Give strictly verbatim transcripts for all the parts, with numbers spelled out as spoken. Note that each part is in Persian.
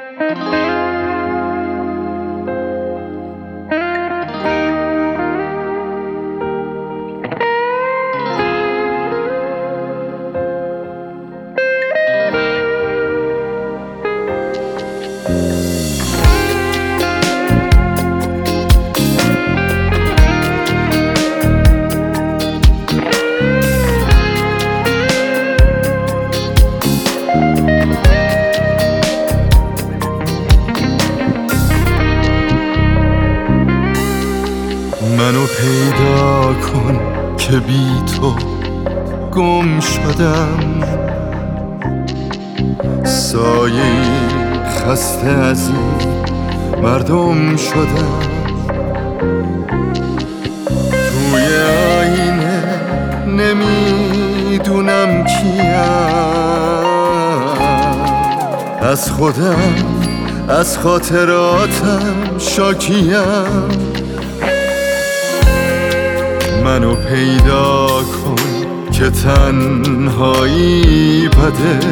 منو پیدا کن که بی تو گم شدم، سایه خسته از این مردم شدم. توی آینه نمیدونم کیم، از خودم از خاطراتم شاکیم. منو پیدا کن که تنهایی بده،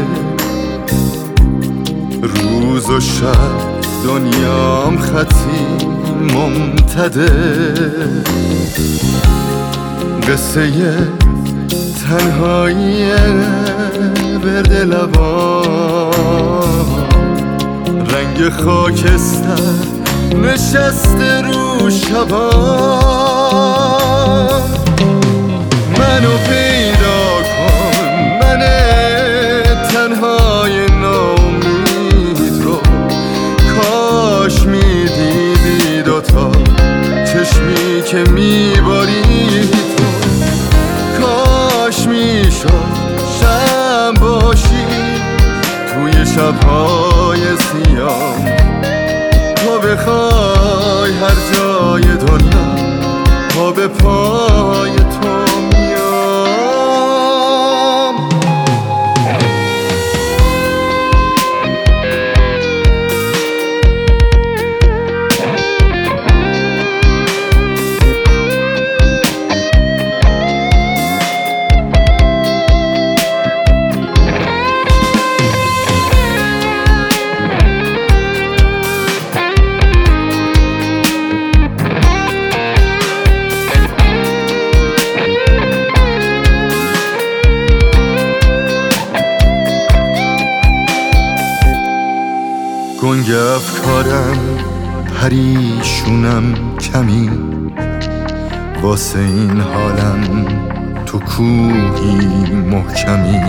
روز و شب دنیام خطی ممتده. قصه تنهایی برد لبان، رنگ خاکستر نشسته رو شبان. منو پیدا کن، من تنهای ناامید رو، کاش میدیدی دوتا چشمی که میبارید تو. کاش میشد شب باشی توی شبهای سیاه، تو بخوای هر جای دنیا پا به پای تو میام. گنگ افکارم پریشونم کمی، واسه این حالم تو کوهی محکمی.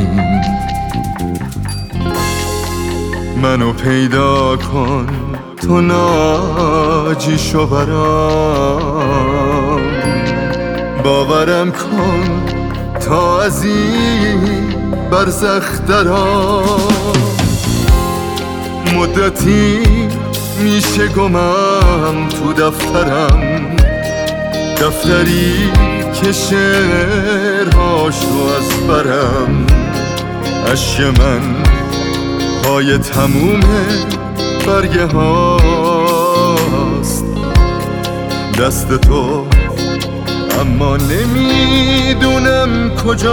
منو پیدا کن تو ناجی شو برام، باورم کن تا از این برزخ درام. مدتی میشه گمم تو دفترم، دفتری که شعرهاشو از برم. اشک من پای تموم برگه هاست، دست تو اما نمیدونم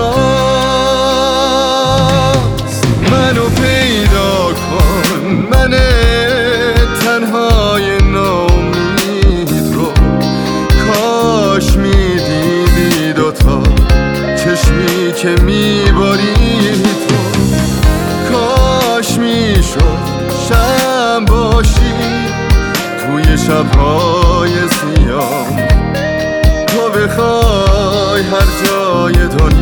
کجاست. منو پیدا کن، من تنهای ناامید رو، کاش میدیدی دوتا چشمی که میباری تو. کاش میشد شب باشی توی شبهای سیاه، تو بخوای هر جای دنیا